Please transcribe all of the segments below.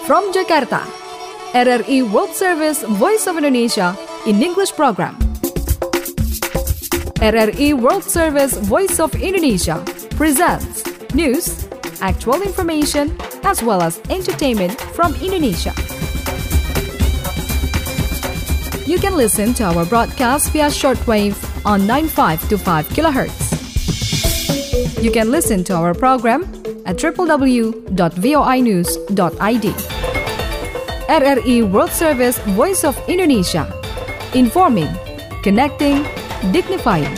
From Jakarta, RRI World Service Voice of Indonesia in English program. RRI World Service Voice of Indonesia presents news, actual information, as well as entertainment from Indonesia. You can listen to our broadcast via shortwave on 9525 kHz. You can listen to our program at www.voinews.id. RRI World Service Voice of Indonesia. Informing, connecting, dignifying.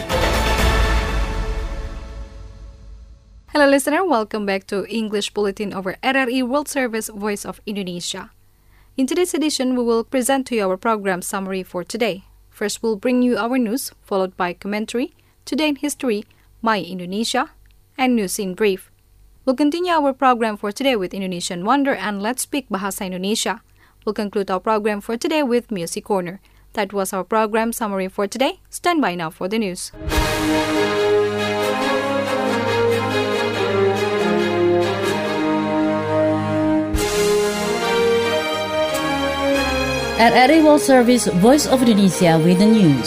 Hello listener, welcome back to English Bulletin over RRI World Service Voice of Indonesia. In today's edition, we will present to you our program summary for today. First, we'll bring you our news, followed by commentary, Today in History, My Indonesia, and News in Brief. We'll continue our program for today with Indonesian Wonder and Let's Speak Bahasa Indonesia. We'll conclude our program for today with Music Corner. That was our program summary for today. Stand by now for the news. RRI World Service Voice of Indonesia with the news.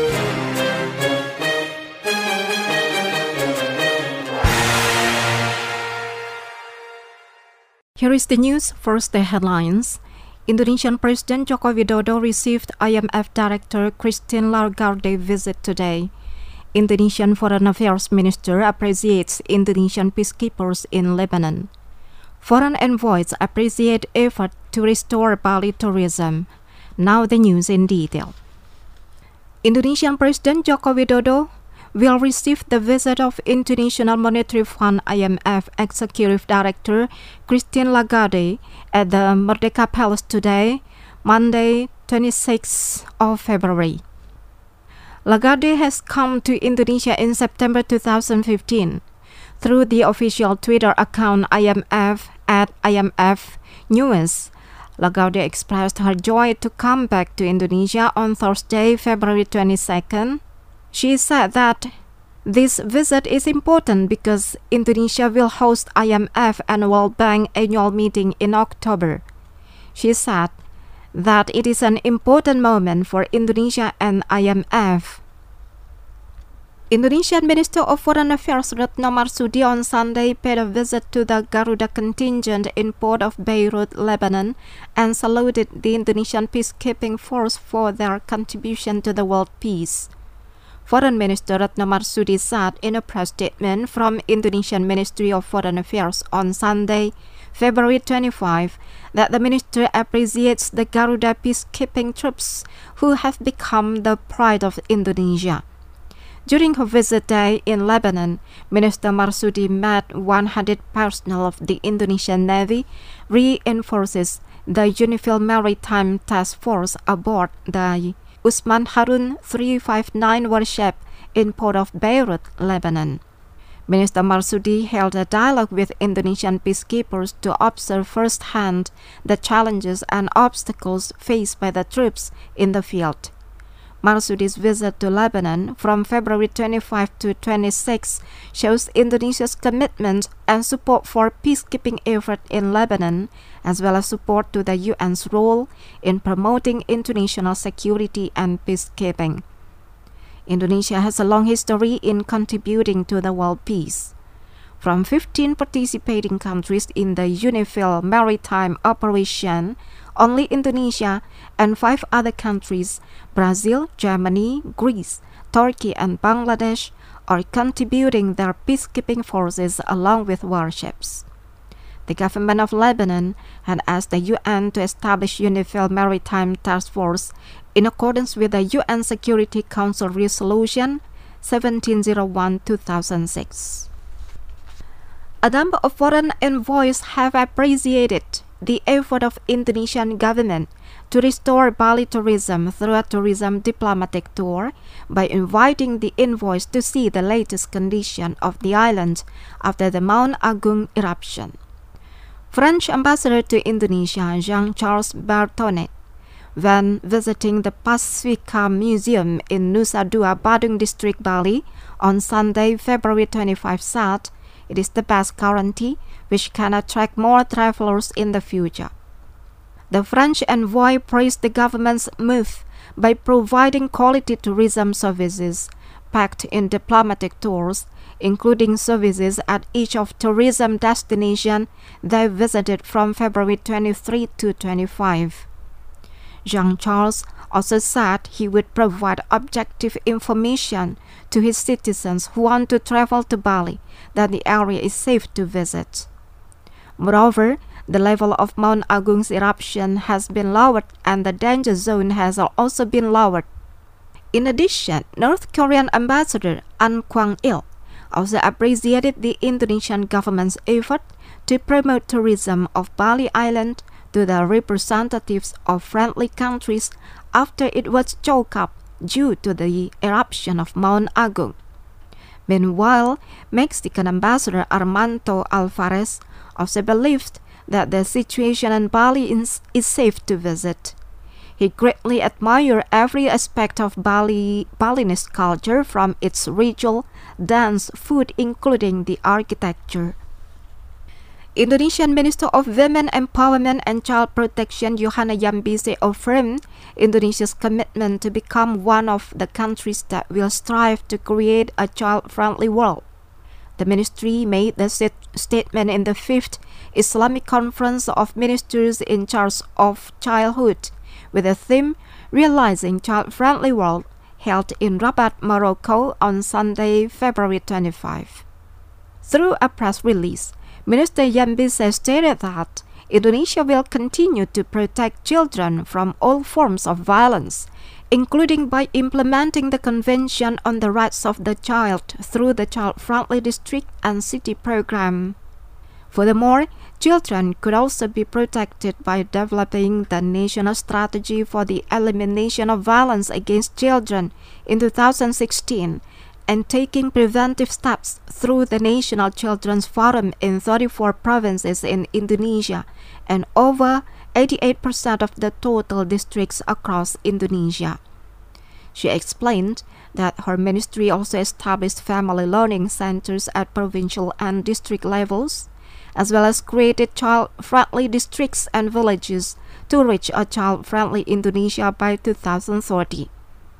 Here is the news. First, the headlines. Indonesian President Joko Widodo received IMF Director Christine Lagarde visit today. Indonesian Foreign Affairs Minister appreciates Indonesian peacekeepers in Lebanon. Foreign envoys appreciate effort to restore Bali tourism. Now the news in detail. Indonesian President Joko Widodo will receive the visit of International Monetary Fund IMF Executive Director Christine Lagarde at the Merdeka Palace today, Monday, 26th of February. Lagarde has come to Indonesia in September 2015. Through the official Twitter account IMF at IMF News, Lagarde expressed her joy to come back to Indonesia on Thursday, February 22nd. She said that this visit is important because Indonesia will host IMF and World Bank annual meeting in October. She said that it is an important moment for Indonesia and IMF. Indonesian Minister of Foreign Affairs Retno Marsudi on Sunday paid a visit to the Garuda contingent in port of Beirut, Lebanon, and saluted the Indonesian peacekeeping force for their contribution to the world peace. Foreign Minister Retno Marsudi said in a press statement from Indonesian Ministry of Foreign Affairs on Sunday, February 25, that the minister appreciates the Garuda peacekeeping troops who have become the pride of Indonesia. During her visit day in Lebanon, Minister Marsudi met 100 personnel of the Indonesian Navy, reinforces the UNIFIL Maritime Task Force aboard the Usman Harun 359 warship in port of Beirut, Lebanon. Minister Marsudi held a dialogue with Indonesian peacekeepers to observe firsthand the challenges and obstacles faced by the troops in the field. Marsudi's visit to Lebanon from February 25 to 26 shows Indonesia's commitment and support for peacekeeping effort in Lebanon, as well as support to the UN's role in promoting international security and peacekeeping. Indonesia has a long history in contributing to the world peace. From 15 participating countries in the UNIFIL maritime operation, only Indonesia and 5 other countries, Brazil, Germany, Greece, Turkey, and Bangladesh, are contributing their peacekeeping forces along with warships. The government of Lebanon had asked the UN to establish UNIFIL Maritime Task Force in accordance with the UN Security Council Resolution 1701-2006. A number of foreign envoys have appreciated the effort of Indonesian government to restore Bali tourism through a tourism diplomatic tour by inviting the envoys to see the latest condition of the island after the Mount Agung eruption. French Ambassador to Indonesia Jean-Charles Bertonet, when visiting the Pacifica Museum in Nusa Dua, Badung District, Bali, on Sunday, February 25, said, "It is the best guarantee which can attract more travelers in the future." The French envoy praised the government's move by providing quality tourism services packed in diplomatic tours, including services at each of tourism destinations they visited from February 23 to 25. Jean-Charles also said he would provide objective information to his citizens who want to travel to Bali that the area is safe to visit. Moreover, the level of Mount Agung's eruption has been lowered and the danger zone has also been lowered. In addition, North Korean Ambassador An Kwang-il also appreciated the Indonesian government's effort to promote tourism of Bali Island to the representatives of friendly countries after it was choked up due to the eruption of Mount Agung. Meanwhile, Mexican Ambassador Armando Alvarez also believed that the situation in Bali is safe to visit. He greatly admired every aspect of Balinese culture, from its ritual, dance, food, including the architecture. Indonesian Minister of Women Empowerment and Child Protection Yohana Yambise affirmed Indonesia's commitment to become one of the countries that will strive to create a child-friendly world. The ministry made the statement in the 5th Islamic Conference of Ministers in Charge of Childhood, with the theme Realizing Child-Friendly World, held in Rabat, Morocco on Sunday, February 25. Through a press release, Minister Yambise stated that Indonesia will continue to protect children from all forms of violence, including by implementing the Convention on the Rights of the Child through the Child-Friendly District and City program. Furthermore, children could also be protected by developing the National Strategy for the Elimination of Violence Against Children in 2016 and taking preventive steps through the National Children's Forum in 34 provinces in Indonesia and over 88% of the total districts across Indonesia. She explained that her ministry also established family learning centers at provincial and district levels, as well as created child-friendly districts and villages to reach a child-friendly Indonesia by 2030.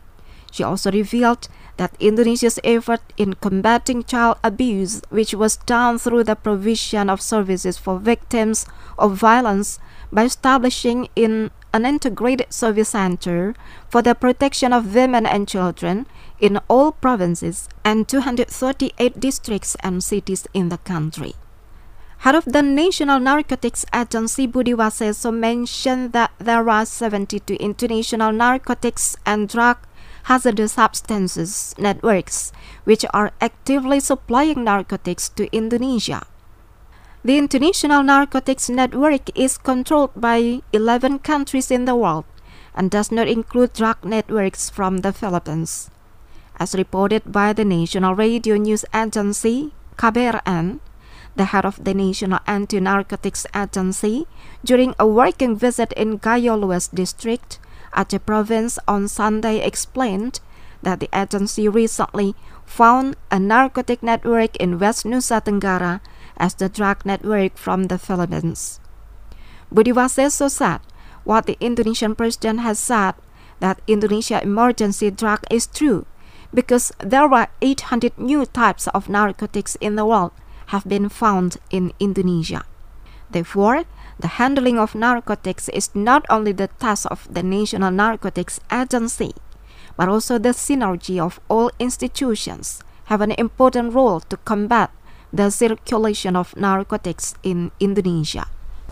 She also revealed that Indonesia's effort in combating child abuse, which was done through the provision of services for victims of violence by establishing an integrated service center for the protection of women and children in all provinces and 238 districts and cities in the country. Head of the National Narcotics Agency Budi Waseso mentioned that there are 72 international narcotics and drug hazardous substances networks which are actively supplying narcotics to Indonesia. The International Narcotics Network is controlled by 11 countries in the world and does not include drug networks from the Philippines. As reported by the National Radio News Agency, KBRN, the head of the National Anti-Narcotics Agency, during a working visit in Gayo Lues District, Aceh Province on Sunday, explained that the agency recently found a narcotic network in West Nusa Tenggara as the drug network from the Philippines. Budi Waseso said what the Indonesian president has said, that Indonesia emergency drug is true because there were 800 new types of narcotics in the world have been found in Indonesia. Therefore, the handling of narcotics is not only the task of the National Narcotics Agency, but also the synergy of all institutions have an important role to combat the circulation of narcotics in Indonesia.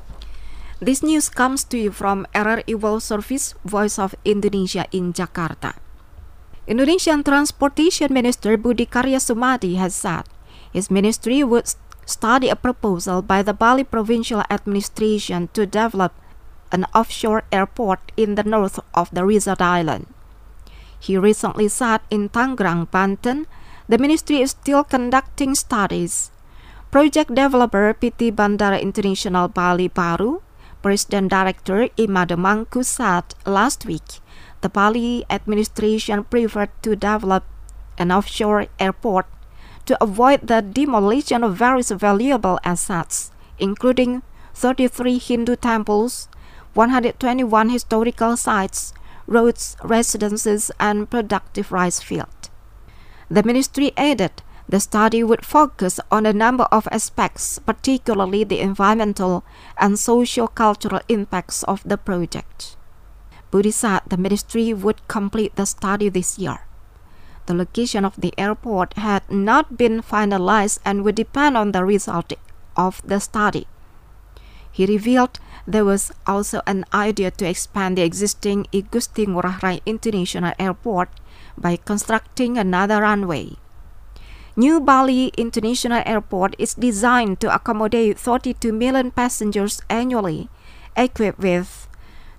This news comes to you from RRI World Service, Voice of Indonesia in Jakarta. Indonesian Transportation Minister Budi Karya Sumadi has said his ministry would study a proposal by the Bali Provincial Administration to develop an offshore airport in the north of the resort island. He recently said in Tangerang, Banten, the ministry is still conducting studies. Project developer PT Bandara International Bali Baru, President Director Imade Mangku said last week the Bali administration preferred to develop an offshore airport to avoid the demolition of various valuable assets, including 33 Hindu temples, 121 historical sites, roads, residences, and productive rice fields. The ministry added the study would focus on a number of aspects, particularly the environmental and socio-cultural impacts of the project. Budi said the ministry would complete the study this year. The location of the airport had not been finalized and would depend on the result of the study. He revealed there was also an idea to expand the existing Igusti Ngurah Rai International Airport by constructing another runway. New Bali International Airport is designed to accommodate 32 million passengers annually, equipped with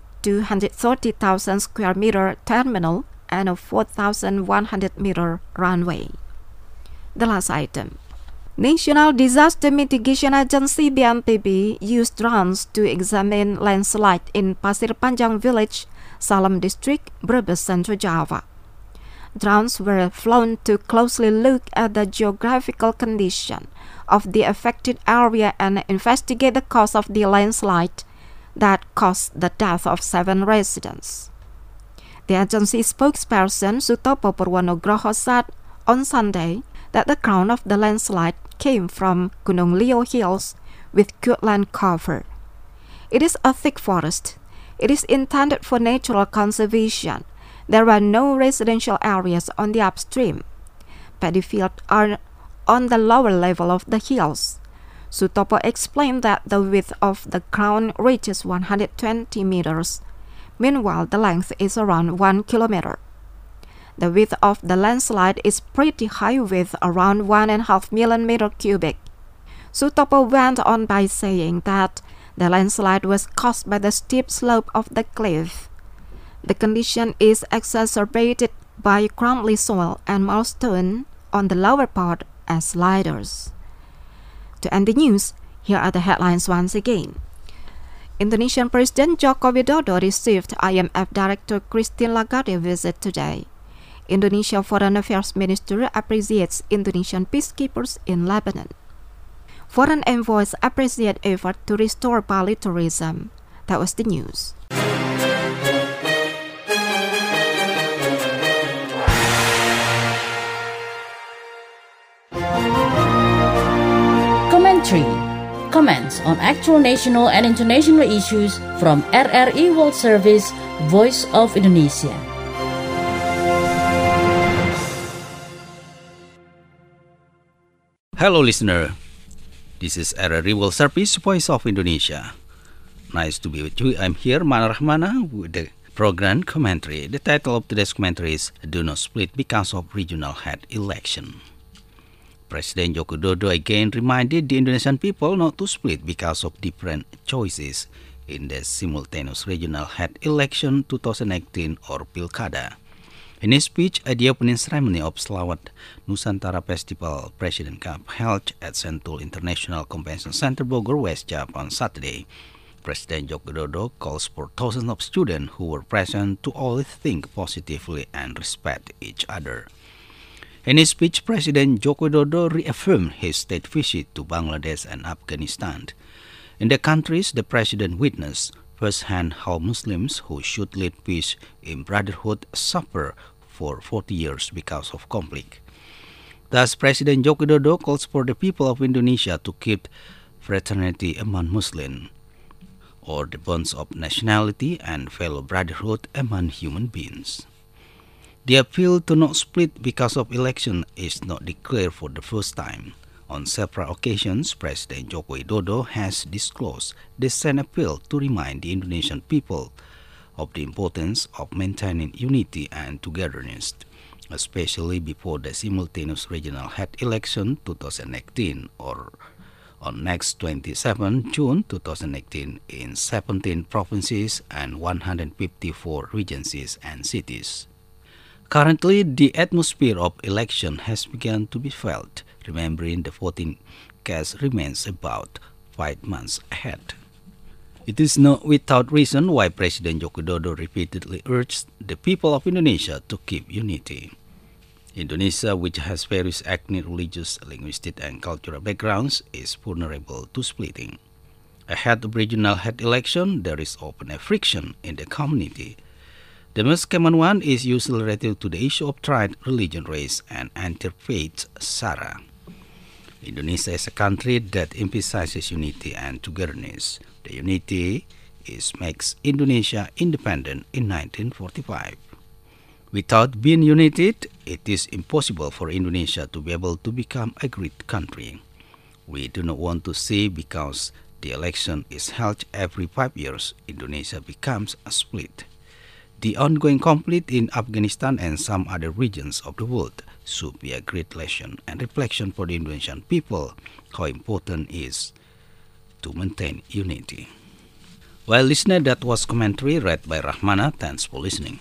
230,000 square meter terminal and a 4,100 meter runway. The last item. National Disaster Mitigation Agency BNPB used drones to examine landslide in Pasir Panjang Village, Salem District, Brebes, Central Java. Drones were flown to closely look at the geographical condition of the affected area and investigate the cause of the landslide that caused the death of 7 residents. The agency spokesperson Sutopo Purwonugroho said on Sunday that the ground of the landslide came from Gunung Leo Hills with good land cover. It is a thick forest. It is intended for natural conservation. There are no residential areas on the upstream. Paddy fields are on the lower level of the hills. Sutopo explained that the width of the ground reaches 120 meters. Meanwhile, the length is around 1 kilometer. The width of the landslide is pretty high with around 1.5 million meter cubic. Sutopo went on by saying that the landslide was caused by the steep slope of the cliff. The condition is exacerbated by crumbly soil and milestone on the lower part as sliders. To end the news, here are the headlines once again. Indonesian President Joko Widodo received IMF Director Christine Lagarde visit today. Indonesia Foreign Affairs Minister appreciates Indonesian peacekeepers in Lebanon. Foreign envoys appreciate effort to restore Bali tourism. That was the news. Commentary. Comments on actual national and international issues from RRI World Service, Voice of Indonesia. Hello listener, this is RRI World Service, Voice of Indonesia. Nice to be with you. I'm here, Mana Rahmana, with the program commentary. The title of today's commentary is Do Not Split Because of Regional Head Election. President Joko Widodo again reminded the Indonesian people not to split because of different choices in the simultaneous regional head election 2018 or Pilkada. In his speech at the opening ceremony of Selawat Nusantara Festival President Cup held at Sentul International Convention Center, Bogor, West Java on Saturday, President Joko Widodo calls for thousands of students who were present to always think positively and respect each other. In his speech, President Joko Widodo reaffirmed his state visit to Bangladesh and Afghanistan. In the countries, the president witnessed firsthand how Muslims who should lead peace in brotherhood suffer for 40 years because of conflict. Thus, President Joko Widodo calls for the people of Indonesia to keep fraternity among Muslims, or the bonds of nationality and fellow brotherhood among human beings. The appeal to not split because of election is not declared for the first time. On several occasions, President Joko Widodo has disclosed the same appeal to remind the Indonesian people of the importance of maintaining unity and togetherness, especially before the simultaneous regional head election 2018 or on next 27 June 2018 in 17 provinces and 154 regencies and cities. Currently, the atmosphere of election has begun to be felt, remembering the voting cast remains about 5 months ahead. It is not without reason why President Joko Widodo repeatedly urged the people of Indonesia to keep unity. Indonesia, which has various ethnic, religious, linguistic, and cultural backgrounds, is vulnerable to splitting. Ahead of regional head election, there is often a friction in the community. The most common one is usually related to the issue of tribe, religion, race, and interfaith sara. Indonesia is a country that emphasizes unity and togetherness. The unity makes Indonesia independent in 1945. Without being united, it is impossible for Indonesia to be able to become a great country. We do not want to see because the election is held every 5 years, Indonesia becomes a split. The ongoing conflict in Afghanistan and some other regions of the world should be a great lesson and reflection for the Indonesian people how important it is to maintain unity. Well, listener, that was commentary read by Rahmana. Thanks for listening.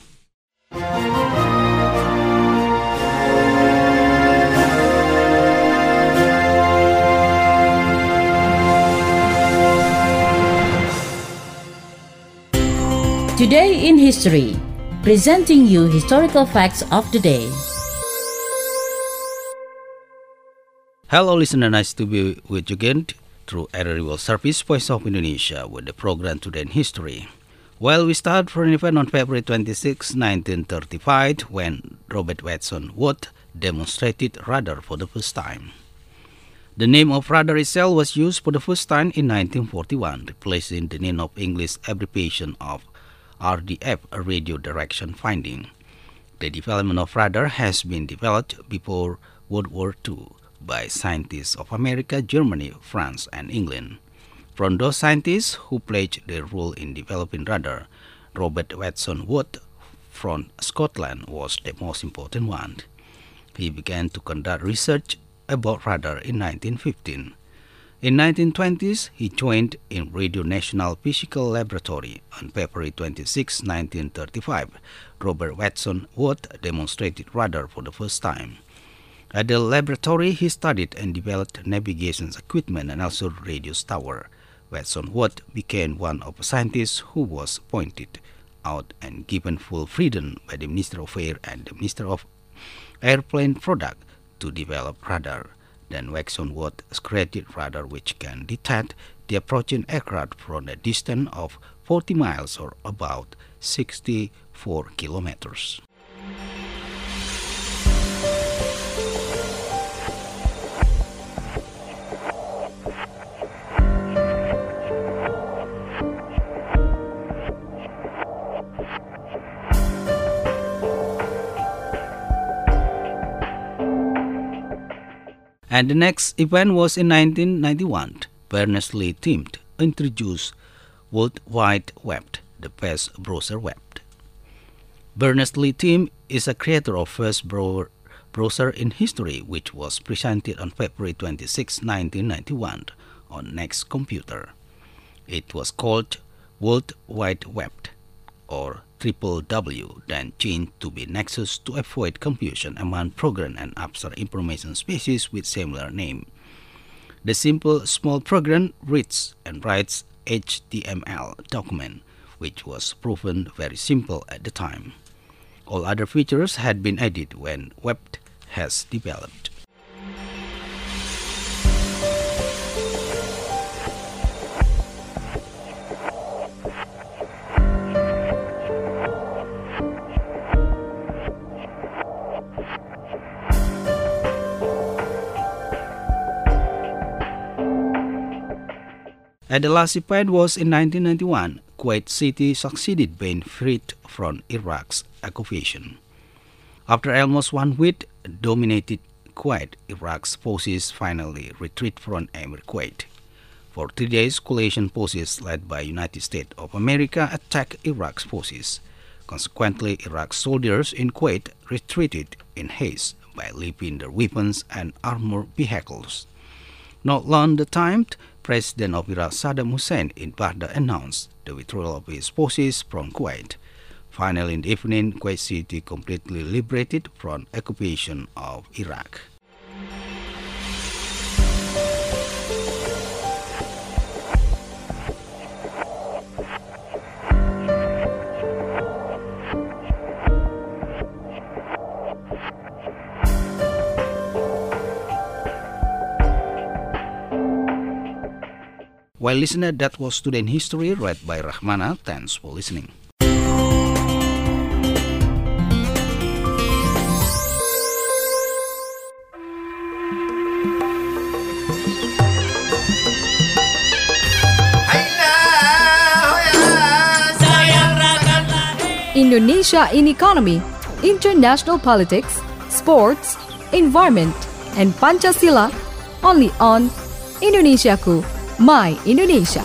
Today in History, presenting you historical facts of the day. Hello listener, nice to be with you again through RRI World Service, Voice of Indonesia with the program Today in History. Well, we start from an event on February 26, 1935 when Robert Watson Watt demonstrated radar for the first time. The name of radar itself was used for the first time in 1941, replacing the name of English abbreviation of RDF, radio direction finding. The development of radar has been developed before World War II by scientists of America, Germany, France, and England. From those scientists who played their role in developing radar, Robert Watson Watt from Scotland was the most important one. He began to conduct research about radar in 1915. In 1920s, he joined in Radio National Physical Laboratory. On February 26, 1935, Robert Watson Watt demonstrated radar for the first time. At the laboratory, he studied and developed navigation equipment and also radio tower. Watson Watt became one of the scientists who was pointed out and given full freedom by the Minister of Air and the Minister of Airplane Product to develop radar. Then Watson Watt created radar which can detect the approaching aircraft from a distance of 40 miles or about 64 kilometers. And the next event was in 1991. Berners-Lee team introduced World Wide Web, the first browser web. Berners-Lee team is a creator of first browser in history, which was presented on February 26, 1991 on Next Computer. It was called World Wide Web, or WWW, then changed to be Nexus to avoid confusion among program and abstract information species with similar name. The simple small program reads and writes HTML document, which was proven very simple at the time. All other features had been added when web has developed. And the last event was in 1991. Kuwait City succeeded being freed from Iraq's occupation. After almost 1 week dominated Kuwait, Iraq's forces finally retreated from Emir Kuwait. For 3 days, coalition forces led by United States of America attacked Iraq's forces. Consequently, Iraq's soldiers in Kuwait retreated in haste by leaving their weapons and armored vehicles. Not long the time, President of Iraq Saddam Hussein in Baghdad announced the withdrawal of his forces from Kuwait. Finally, in the evening, Kuwait City completely liberated from occupation of Iraq. Well, listener, that was Today in History read by Rahmana. Thanks for listening. Indonesia in economy, international politics, sports, environment, and Pancasila, only on Indonesiaku, My Indonesia.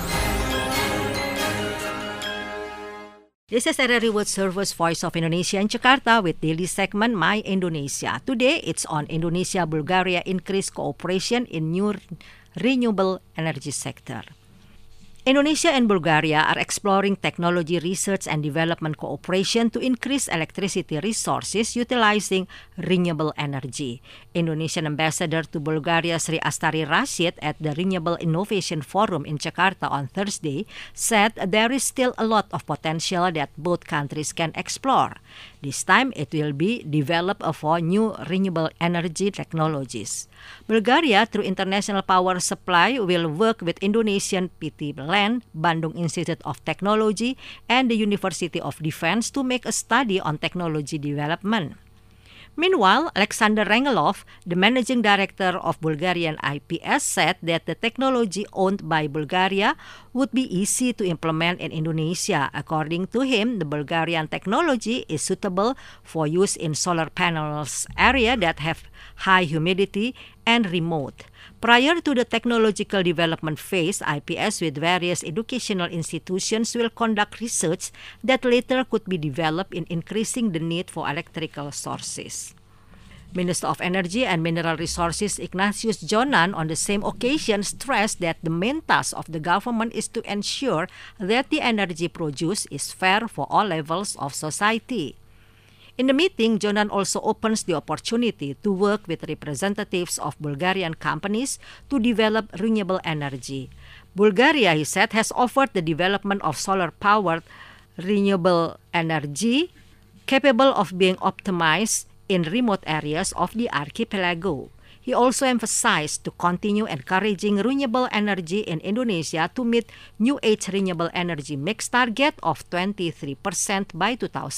This is RRI World Service Voice of Indonesia in Jakarta with daily segment My Indonesia. Today, it's on Indonesia-Bulgaria increased cooperation in new renewable energy sector. Indonesia and Bulgaria are exploring technology research and development cooperation to increase electricity resources utilizing renewable energy. Indonesian ambassador to Bulgaria Sri Astari Rashid at the Renewable Innovation Forum in Jakarta on Thursday said there is still a lot of potential that both countries can explore. This time it will be developed for new renewable energy technologies. Bulgaria, through International Power Supply, will work with Indonesian PT LAN, Bandung Institute of Technology, and the University of Defense to make a study on technology development. Meanwhile, Alexander Rangelov, the managing director of Bulgarian IPS, said that the technology owned by Bulgaria would be easy to implement in Indonesia. According to him, the Bulgarian technology is suitable for use in solar panels area that have high humidity and remote. Prior to the technological development phase, IPS with various educational institutions will conduct research that later could be developed in increasing the need for electrical sources. Minister of Energy and Mineral Resources Ignatius Jonan on the same occasion stressed that the main task of the government is to ensure that the energy produced is fair for all levels of society. In the meeting, Jonan also opens the opportunity to work with representatives of Bulgarian companies to develop renewable energy. Bulgaria, he said, has offered the development of solar-powered renewable energy capable of being optimized in remote areas of the archipelago. He also emphasized to continue encouraging renewable energy in Indonesia to meet New Age renewable energy mix target of 23% by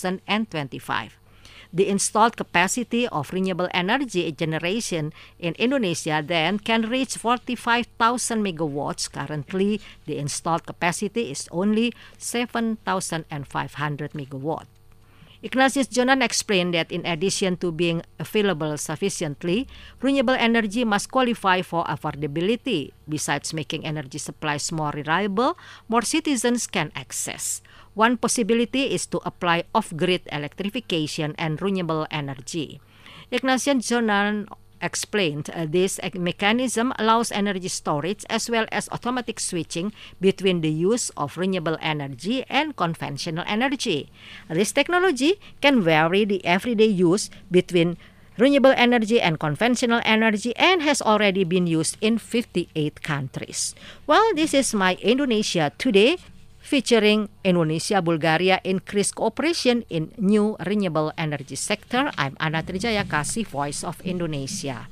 2025. The installed capacity of renewable energy generation in Indonesia then can reach 45,000 megawatts. Currently, the installed capacity is only 7,500 megawatts. Ignatius Jonan explained that in addition to being available sufficiently, renewable energy must qualify for affordability. Besides making energy supplies more reliable, more citizens can access. One possibility is to apply off-grid electrification and renewable energy. Ignatius Jonan explained this mechanism allows energy storage as well as automatic switching between the use of renewable energy and conventional energy. This technology can vary the everyday use between renewable energy and conventional energy and has already been used in 58 countries. Well, this is My Indonesia Today, featuring Indonesia-Bulgaria increased cooperation in new renewable energy sector. I'm Ana Trijaya Kasih, Voice of Indonesia.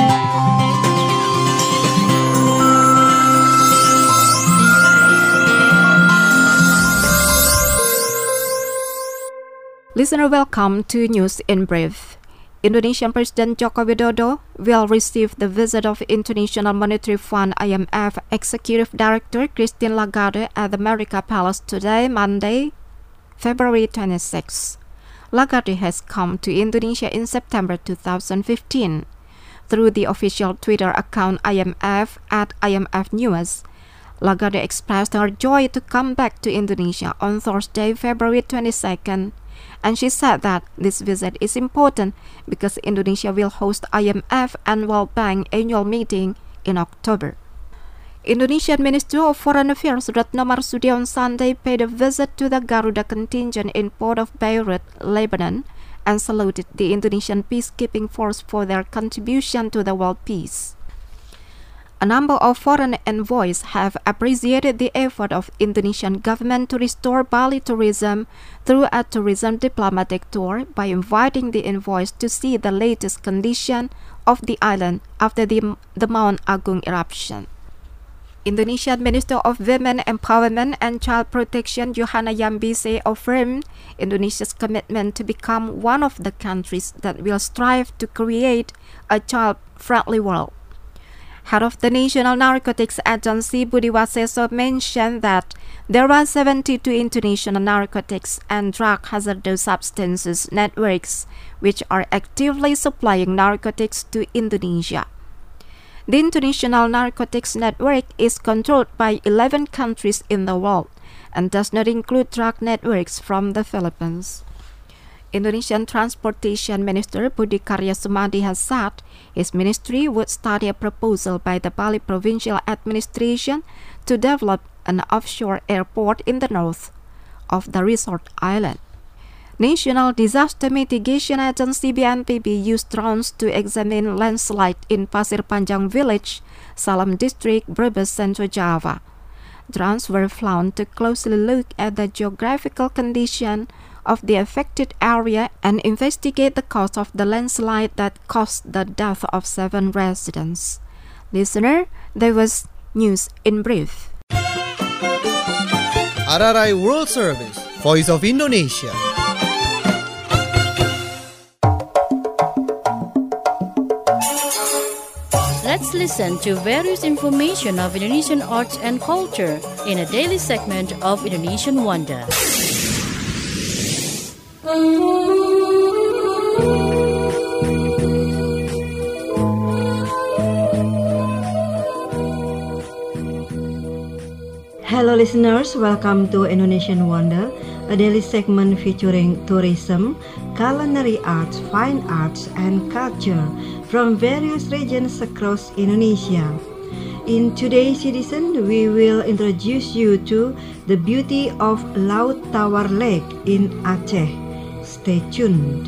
Listener, welcome to News in Brief. Indonesian President Joko Widodo will receive the visit of International Monetary Fund IMF Executive Director Christine Lagarde at the America Palace today, Monday, February 26. Lagarde has come to Indonesia in September 2015. Through the official Twitter account IMF at IMF News, Lagarde expressed her joy to come back to Indonesia on Thursday, February 22nd. And she said that this visit is important because Indonesia will host IMF and World Bank annual meeting in October. Indonesian Minister of Foreign Affairs Retno Marsudi on Sunday paid a visit to the Garuda contingent in port of Beirut, Lebanon, and saluted the Indonesian peacekeeping force for their contribution to the world peace. A number of foreign envoys have appreciated the effort of Indonesian government to restore Bali tourism through a tourism diplomatic tour by inviting the envoys to see the latest condition of the island after the Mount Agung eruption. Indonesian Minister of Women Empowerment and Child Protection Yohana Yambise affirmed Indonesia's commitment to become one of the countries that will strive to create a child-friendly world. Head of the National Narcotics Agency Budi Waseso mentioned that there are 72 Indonesian narcotics and drug hazardous substances networks which are actively supplying narcotics to Indonesia. The International Narcotics Network is controlled by 11 countries in the world and does not include drug networks from the Philippines. Indonesian Transportation Minister Budi Karya Sumadi has said his ministry would study a proposal by the Bali Provincial Administration to develop an offshore airport in the north of the resort island. National Disaster Mitigation Agency BNPB used drones to examine landslide in Pasir Panjang Village, Salam District, Brebes, Central Java. Drones were flown to closely look at the geographical condition of the affected area and investigate the cause of the landslide that caused the death of 7 residents. Listener, there was news in brief. RRI World Service, Voice of Indonesia. Let's listen to various information of Indonesian arts and culture in a daily segment of Indonesian Wonder. Hello listeners, welcome to Indonesian Wonder, a daily segment featuring tourism, culinary arts, fine arts, and culture from various regions across Indonesia. In today's edition, we will introduce you to the beauty of Laut Tawar Lake in Aceh. Stay tuned.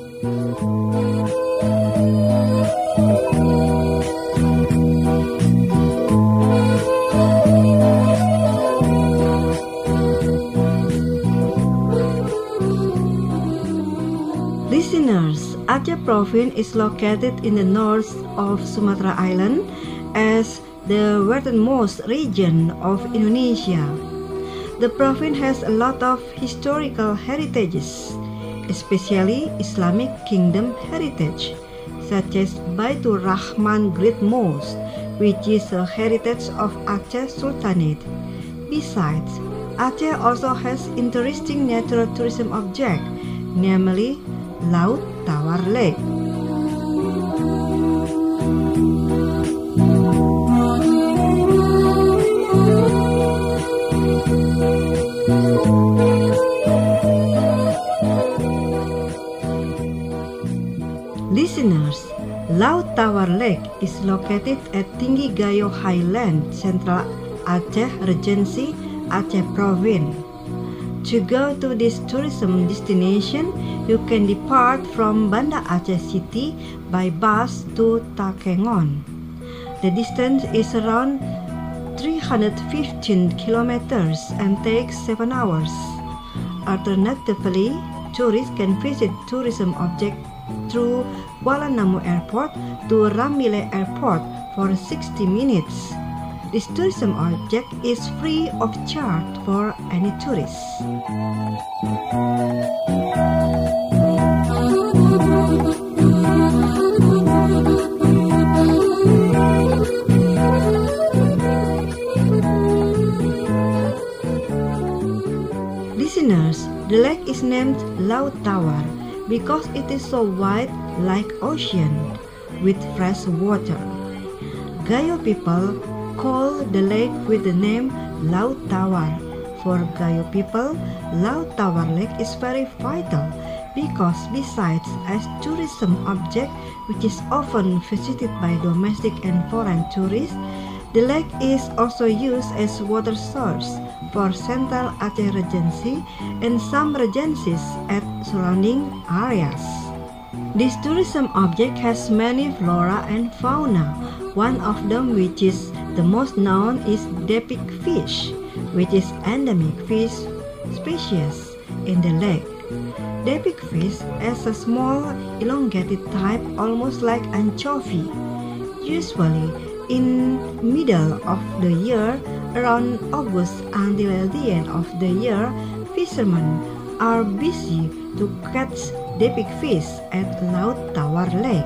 Listeners, Aceh Province is located in the north of Sumatra Island as the westernmost region of Indonesia. The province has a lot of historical heritages, especially Islamic kingdom heritage, such as Baitur Rahman Great Mosque, which is a heritage of Aceh Sultanate. Besides, Aceh also has interesting natural tourism objects, namely Laut Tawar Lake. Listeners, Laut Tawar Lake is located at Tinggi Gayo Highland, Central Aceh Regency, Aceh Province. To go to this tourism destination, you can depart from Banda Aceh City by bus to Takengon. The distance is around 315 kilometers and takes 7 hours. Alternatively, tourists can visit tourism objects through Kuala Namu Airport to Ramile Airport for 60 minutes. This tourism object is free of charge for any tourist. Listeners, the lake is named Laut Tawar because it is so wide like ocean with fresh water. Gayo people call the lake with the name Laut Tawar. For Gayo people, Laut Tawar Lake is very vital because besides as tourism object which is often visited by domestic and foreign tourists, the lake is also used as water source for Central Aceh Regency and some regencies at surrounding areas. This tourism object has many flora and fauna. One of them, which is the most known, is Depik fish, which is endemic fish species in the lake. Depik fish is a small elongated type almost like anchovy. Usually, In middle of the year, around August until the end of the year, fishermen are busy to catch the big fish at Laut Tawar Lake.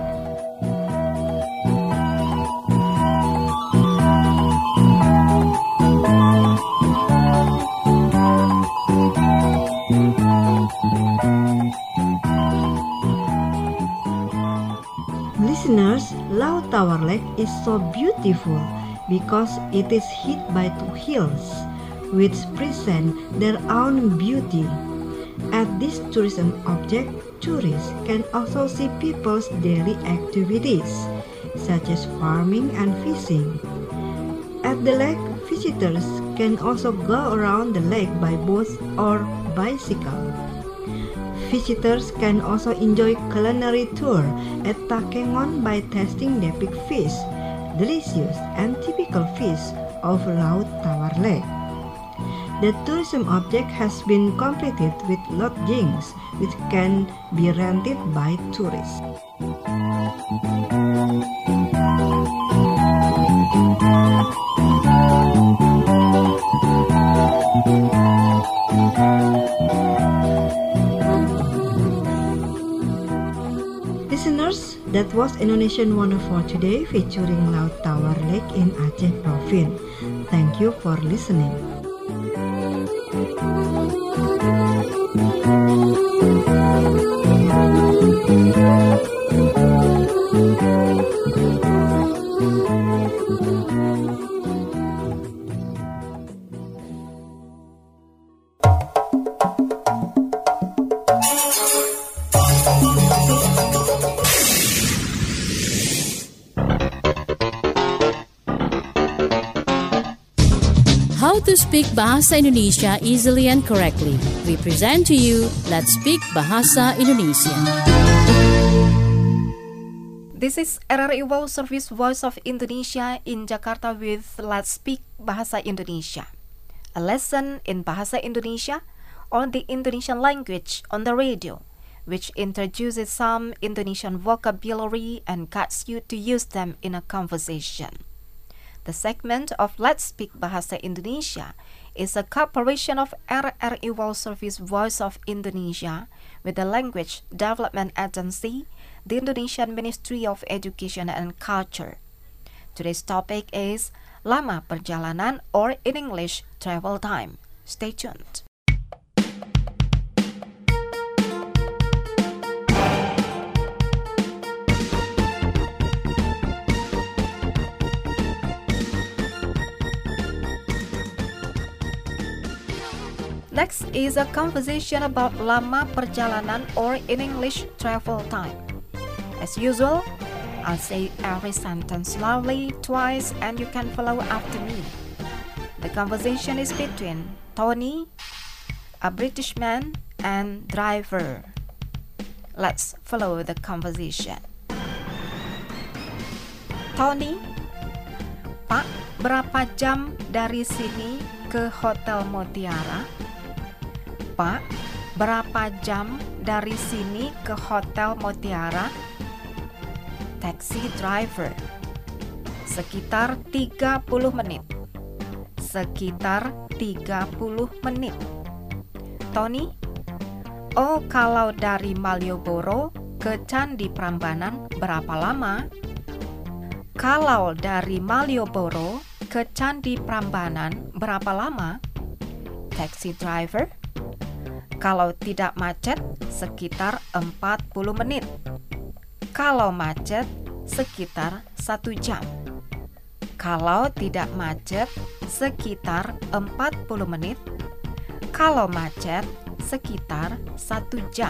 Listeners, Laut Tawar Lake is so beautiful because it is hid by two hills, which present their own beauty. At this tourism object, tourists can also see people's daily activities, such as farming and fishing. At the lake, visitors can also go around the lake by boat or bicycle. Visitors can also enjoy culinary tour at Takengon by tasting the big fish, delicious and typical fish of Laut Tawar Lake. The tourism object has been completed with lodgings, which can be rented by tourists. Listeners, that was Indonesian Wonder for today featuring Laut Tawar Lake in Aceh Province. Thank you for listening. How to speak Bahasa Indonesia easily and correctly. We present to you Let's Speak Bahasa Indonesia. This is RRI World Service Voice of Indonesia in Jakarta with Let's Speak Bahasa Indonesia. A lesson in Bahasa Indonesia or the Indonesian language on the radio, which introduces some Indonesian vocabulary and guides you to use them in a conversation. The segment of Let's Speak Bahasa Indonesia is a cooperation of RRI World Service Voice of Indonesia with the Language Development Agency, the Indonesian Ministry of Education and Culture. Today's topic is Lama Perjalanan, or in English, travel time. Stay tuned. Next is a conversation about lama perjalanan, or in English, travel time. As usual, I'll say every sentence slowly twice and you can follow after me. The conversation is between Tony, a British man, and driver. Let's follow the conversation. Tony, Pak, berapa jam dari sini ke Hotel Mutiara? Pak, berapa jam dari sini ke Hotel Mutiara? Taxi driver, sekitar 30 menit. Sekitar 30 menit. Tony, oh kalau dari Malioboro ke Candi Prambanan berapa lama? Kalau dari Malioboro ke Candi Prambanan berapa lama? Taxi driver, kalau tidak macet, sekitar 40 menit. Kalau macet, sekitar 1 jam. Kalau tidak macet, sekitar 40 menit. Kalau macet, sekitar 1 jam.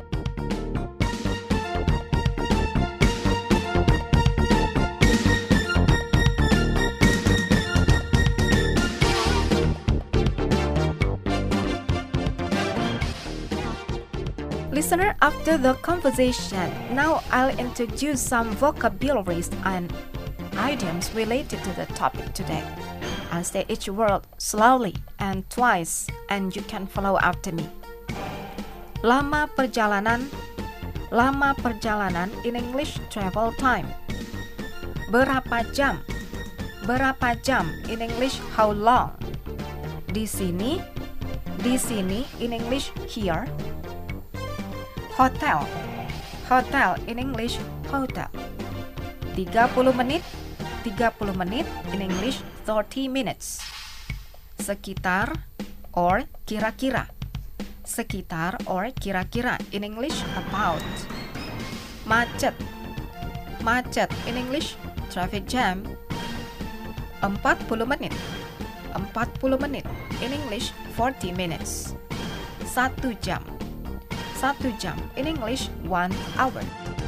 Listener, after the conversation, now I'll introduce some vocabularies and items related to the topic today. I'll say each word slowly and twice, and you can follow after me. Lama perjalanan. Lama perjalanan, in English, travel time. Berapa jam? Berapa jam? In English, how long? Di sini in English, here. Hotel in English, hotel. 30 menit in English, 30 minutes. Sekitar or kira-kira. Sekitar or kira-kira in English, about. Macet in English, traffic jam. 40 menit in English, 40 minutes. 1 jam in English, 1 hour.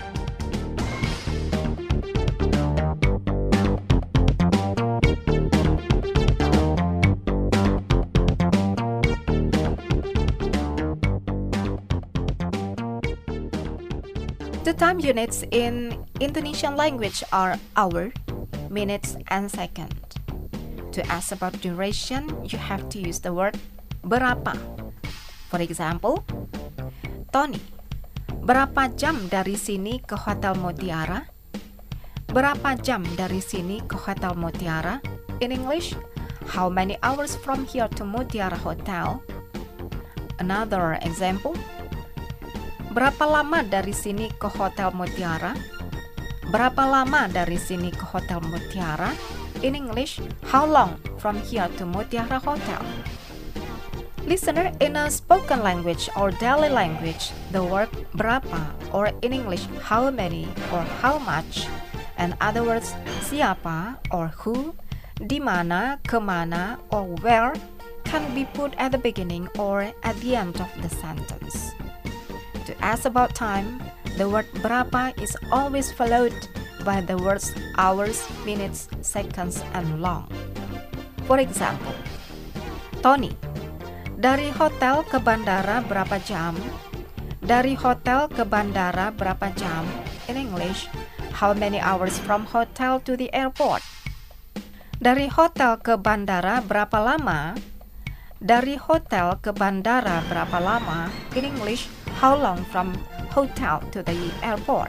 The time units in Indonesian language are hour, minutes, and second. To ask about duration, you have to use the word berapa. For example, Tony, berapa jam dari sini ke Hotel Mutiara? Berapa jam dari sini ke Hotel Mutiara? In English, how many hours from here to Mutiara Hotel? Another example, berapa lama dari sini ke Hotel Mutiara? Berapa lama dari sini ke Hotel Mutiara? In English, how long from here to Mutiara Hotel? Listener, in a spoken language or daily language, the word berapa, or in English, how many or how much, and other words, siapa or who, di mana, kemana, or where, can be put at the beginning or at the end of the sentence. To ask about time, the word berapa is always followed by the words hours, minutes, seconds, and long. For example, Tony, dari hotel ke bandara berapa jam? Dari hotel ke bandara berapa jam? In English, how many hours from hotel to the airport? Dari hotel ke bandara berapa lama? Dari hotel ke bandara berapa lama? In English, how long from hotel to the airport?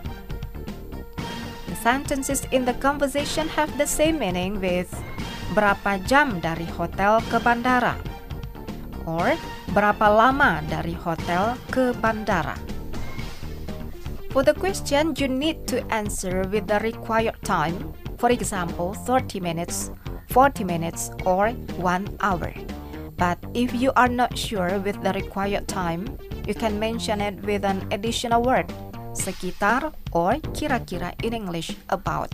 The sentences in the conversation have the same meaning with berapa jam dari hotel ke bandara, or berapa lama dari hotel ke bandara. For the question, you need to answer with the required time. For example, 30 minutes, 40 minutes, or 1 hour. But if you are not sure with the required time, you can mention it with an additional word, sekitar or kira-kira in English, about.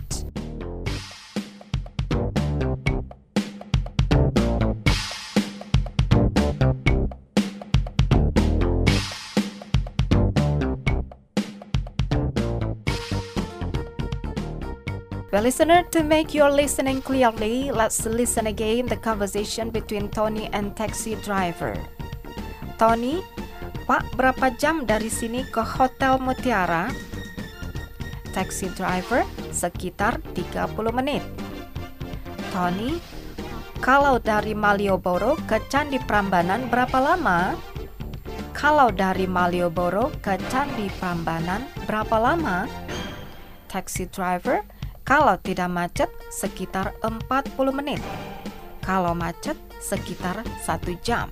Well, listener, to make your listening clearly, let's listen again the conversation between Tony and taxi driver. Tony, Pak, berapa jam dari sini ke Hotel Mutiara? Taxi driver, sekitar 30 menit. Tony, kalau dari Malioboro ke Candi Prambanan berapa lama? Kalau dari Malioboro ke Candi Prambanan berapa lama? Taxi driver, kalau tidak macet, sekitar 40 menit. Kalau macet, sekitar 1 jam.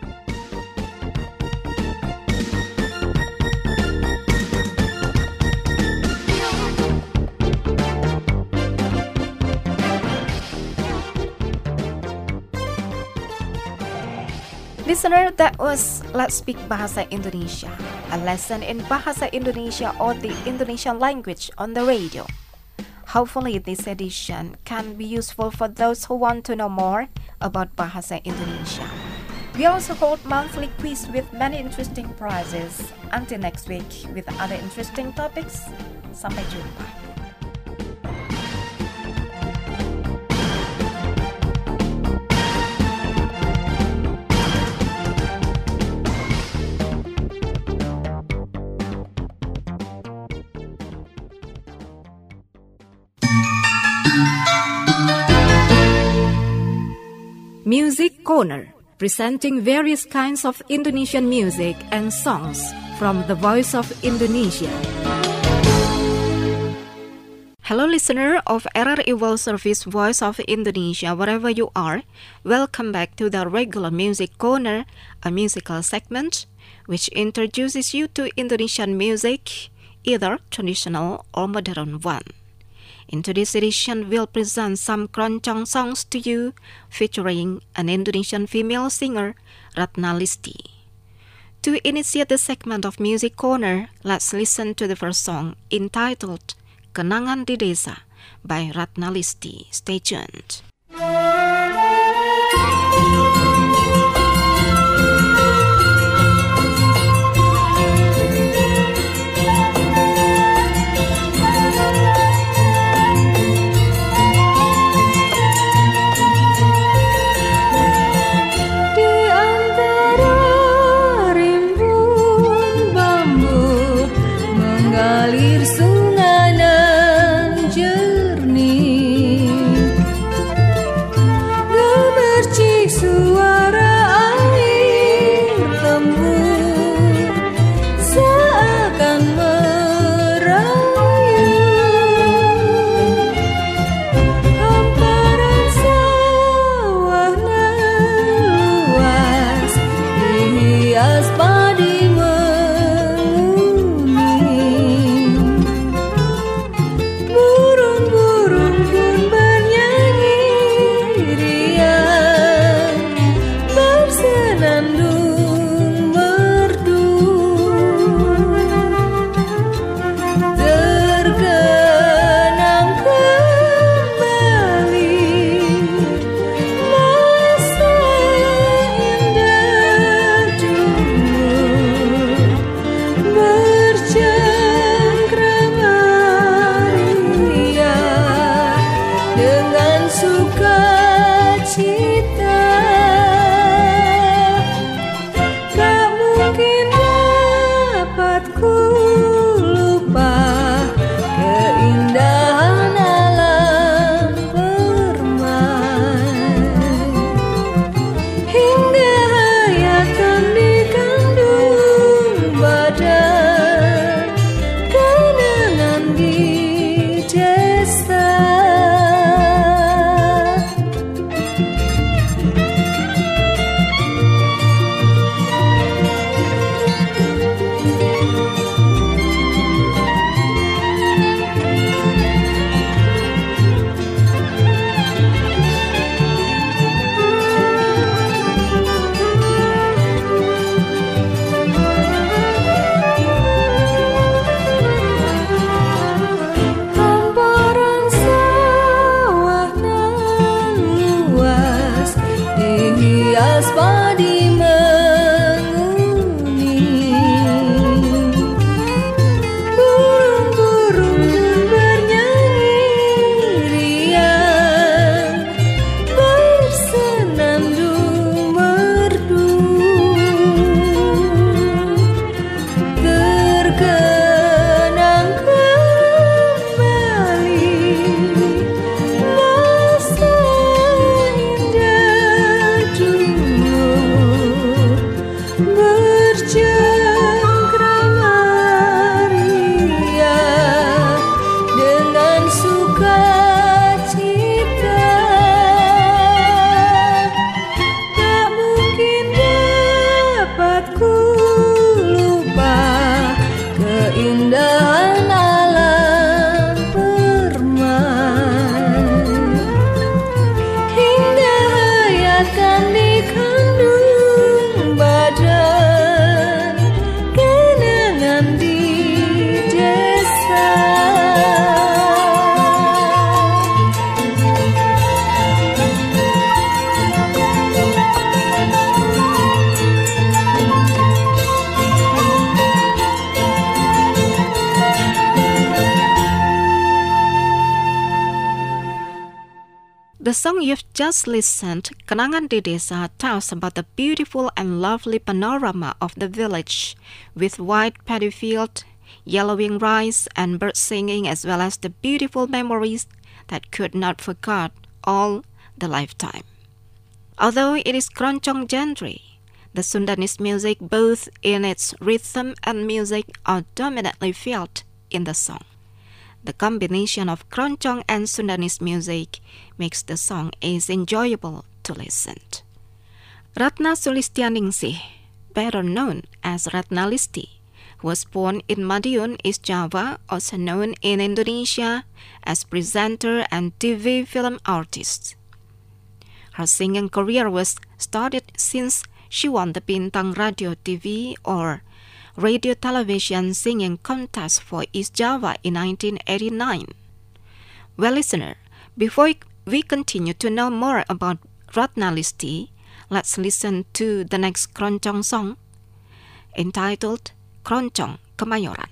Listener, that was Let's Speak Bahasa Indonesia, a lesson in Bahasa Indonesia or the Indonesian language on the radio. Hopefully this edition can be useful for those who want to know more about Bahasa Indonesia. We also hold monthly quiz with many interesting prizes. Until next week with other interesting topics. Sampai jumpa. Music Corner, presenting various kinds of Indonesian music and songs from the Voice of Indonesia. Hello listener of RRI World Service Voice of Indonesia, wherever you are. Welcome back to the regular Music Corner, a musical segment which introduces you to Indonesian music, either traditional or modern one. In today's edition, we'll present some keroncong songs to you featuring an Indonesian female singer, Ratna Listi. To initiate the segment of Music Corner, let's listen to the first song entitled Kenangan di Desa by Ratna Listi. Stay tuned. The song you've just listened, Kenangan di Desa, tells about the beautiful and lovely panorama of the village, with wide paddy field, yellowing rice, and birds singing, as well as the beautiful memories that could not forget all the lifetime. Although it is keroncong genre, the Sundanese music, both in its rhythm and music, are dominantly felt in the song. The combination of keroncong and Sundanese music makes the song is enjoyable to listen. Ratna Sulistianingsih, better known as Ratna Listi, was born in Madiun, East Java, also known in Indonesia as presenter and TV film artist. Her singing career was started since she won the Bintang Radio TV or Radio Television Singing Contest for East Java in 1989. Well, listener, before we continue to know more about Ratna Listi, let's listen to the next keroncong song entitled Keroncong Kemayoran.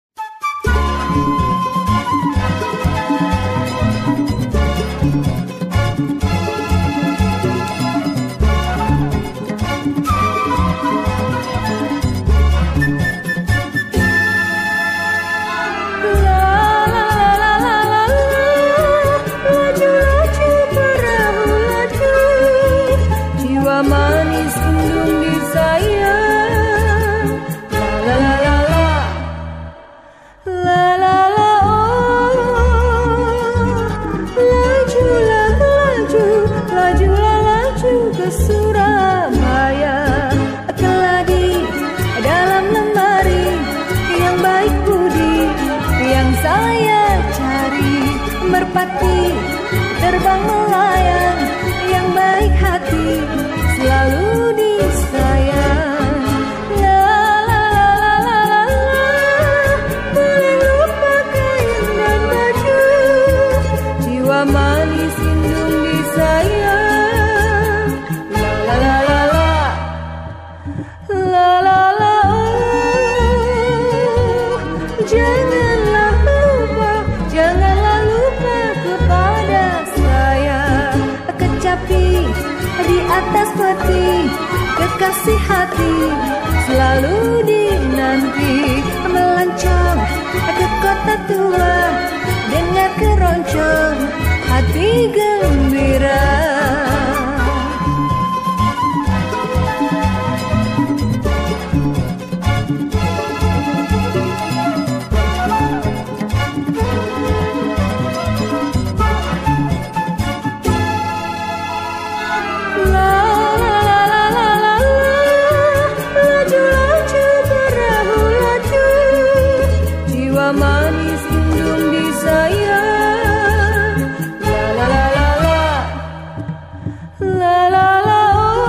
Terbang melayang yang baik hati selalu disayang. La la la la la la, boleh lupa kain dan baju, jiwa manis indung disayang. La la la la la, la la la, oh, janganlah lupa, janganlah lupa kepada kecapi di atas peti, kekasih hati selalu dinanti, melancong ke kota tua, dengar keroncong hati gembira. Manis indung disayang. La la la la la, la la la,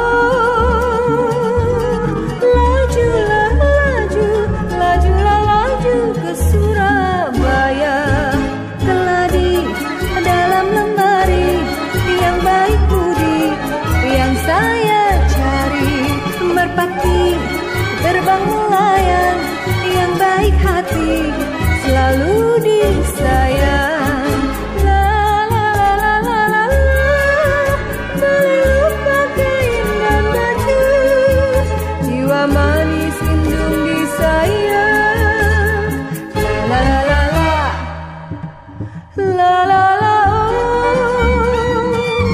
oh, lajulah laju, lajulah laju ke Surabaya. Keladi dalam lemari yang baik budi yang saya cari, merpati terbang melayang yang baik hati selalu disayang. La la la la la la, boleh lupa kain dan baju, jiwa manis indung disayang. La la la la la, la la la, oh,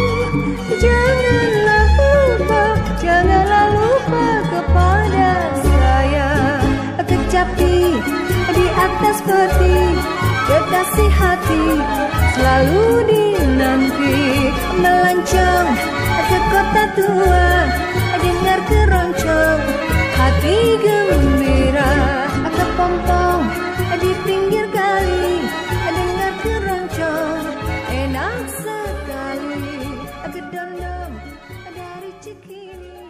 janganlah lupa, janganlah lupa kepada saya, kecapi di atas peti, kekasih hati selalu dinanti, melancong ke kota tua, dengar keroncong hati gembira, kepompong di pinggir kali, dengar keroncong enak sekali, gedondong dari Cikini.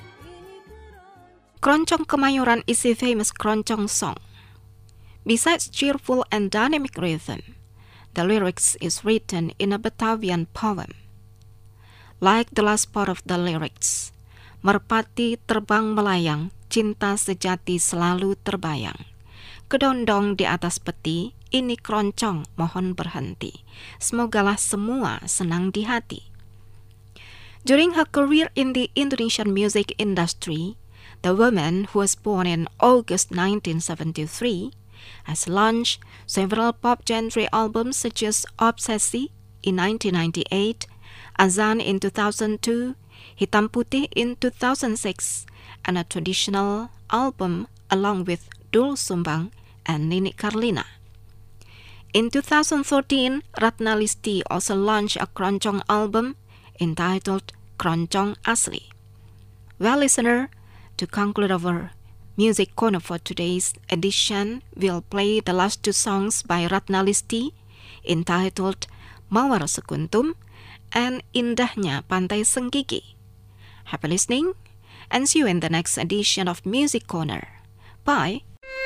Keroncong Kemayoran is a famous keroncong song. Besides cheerful and dynamic rhythm, the lyrics is written in a Batavian poem. Like the last part of the lyrics, merpati terbang melayang, cinta sejati selalu terbayang. Kedondong di atas peti, ini keroncong mohon berhenti. Semogalah semua senang di hati. During her career in the Indonesian music industry, the woman who was born in August 1973 has launched several pop genre albums such as Obsesi in 1998, Azan in 2002, Hitam Putih in 2006, and a traditional album along with Dul Sumbang and Nini Carlina. In 2013, Ratna Listi also launched a keroncong album entitled Keroncong Asli. Well, listener, to conclude our music corner for today's edition, we'll play the last two songs by Ratna Listi entitled Mawar Sekuntum and Indahnya Pantai Senggigi. Happy listening and see you in the next edition of Music Corner. Bye.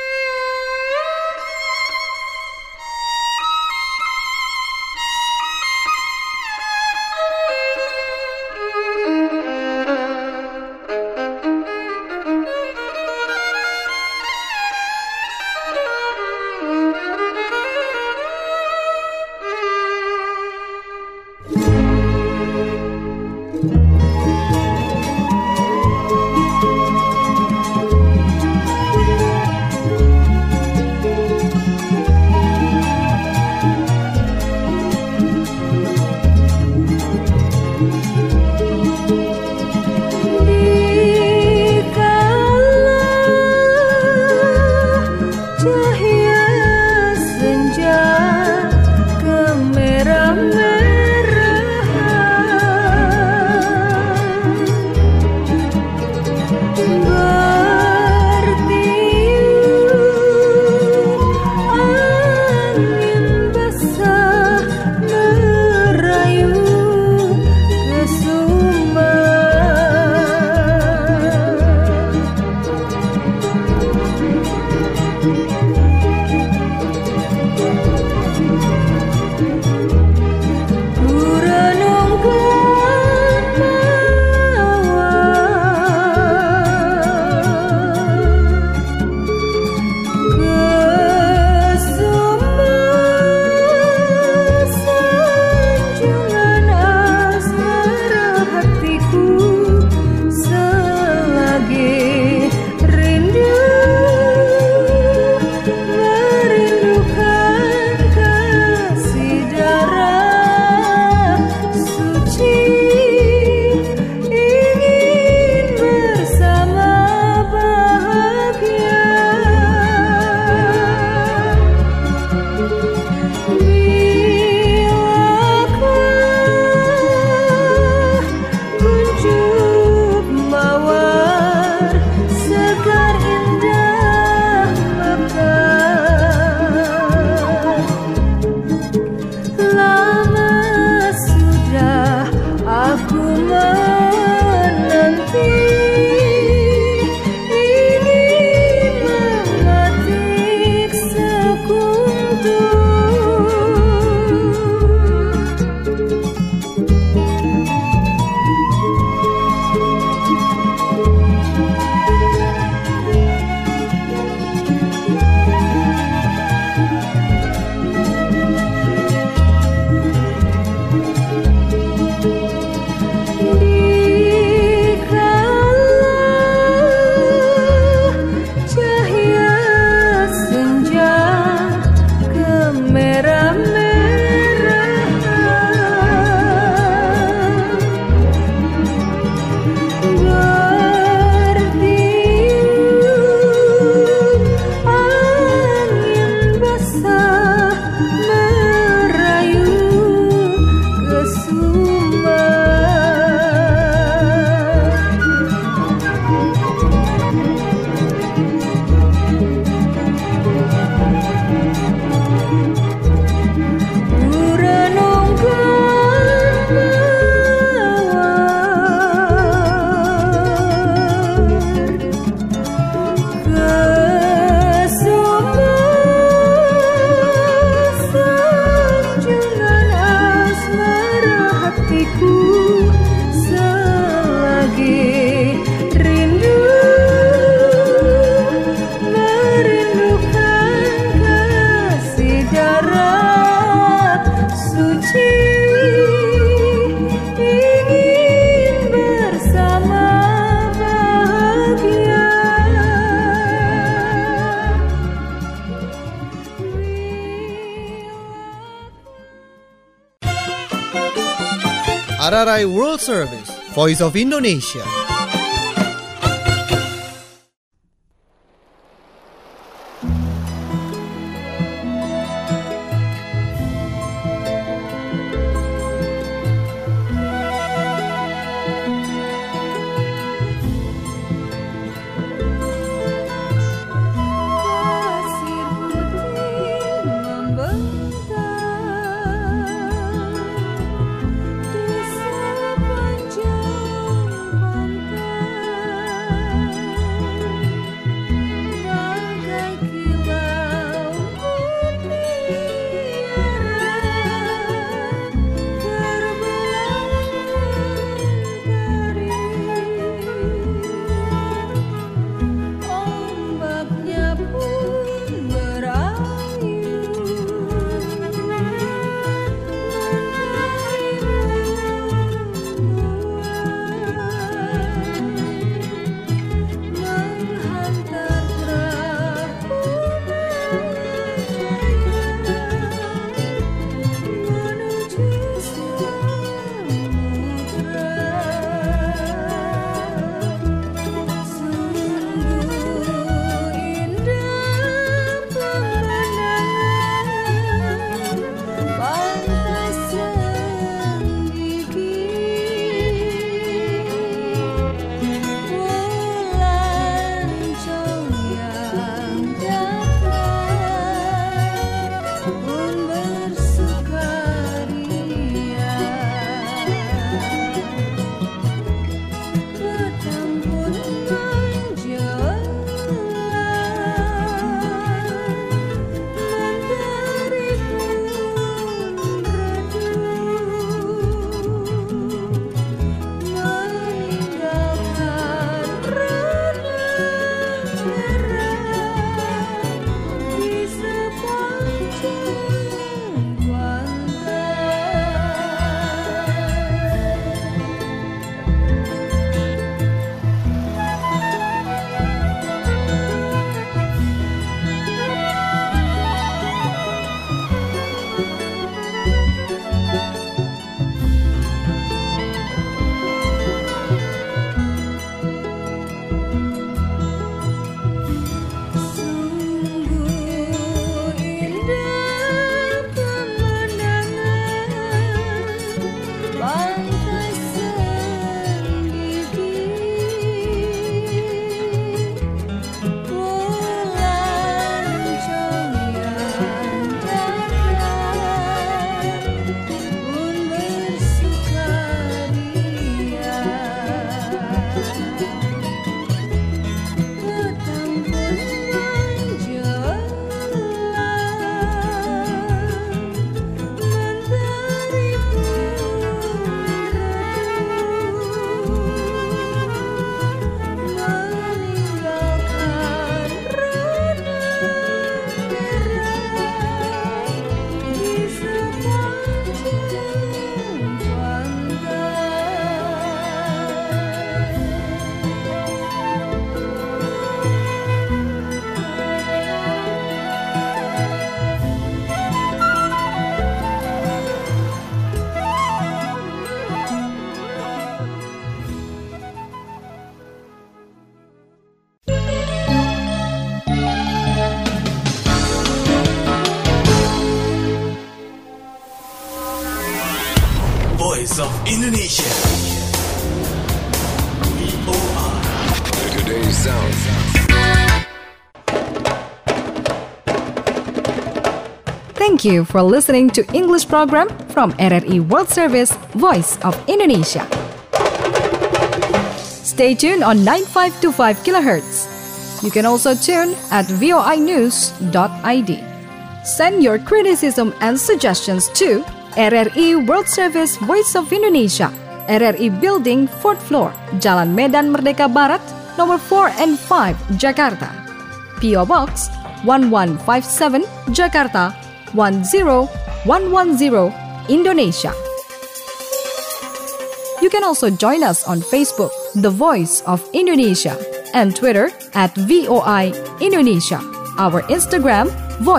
RRI World Service, Voice of Indonesia. Thank you for listening to English program from RRI World Service, Voice of Indonesia. Stay tuned on 9525 kHz. You can also tune at voinews.id. Send your criticism and suggestions to RRI World Service, Voice of Indonesia, RRI Building, 4th floor, Jalan Medan Merdeka Barat, nomor 4 and 5, Jakarta. P.O. Box 1157, Jakarta 10110, Indonesia. You can also join us on Facebook, The Voice of Indonesia, and Twitter at VOI Indonesia. Our Instagram,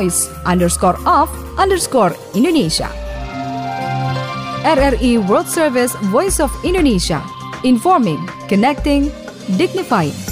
voice_of_Indonesia. RRI World Service, Voice of Indonesia. Informing, connecting, dignifying.